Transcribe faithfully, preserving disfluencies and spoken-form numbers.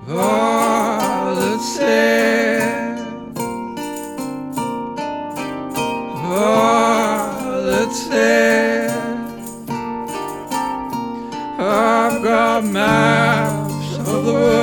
all that's said, all that's said. I've got maps of the world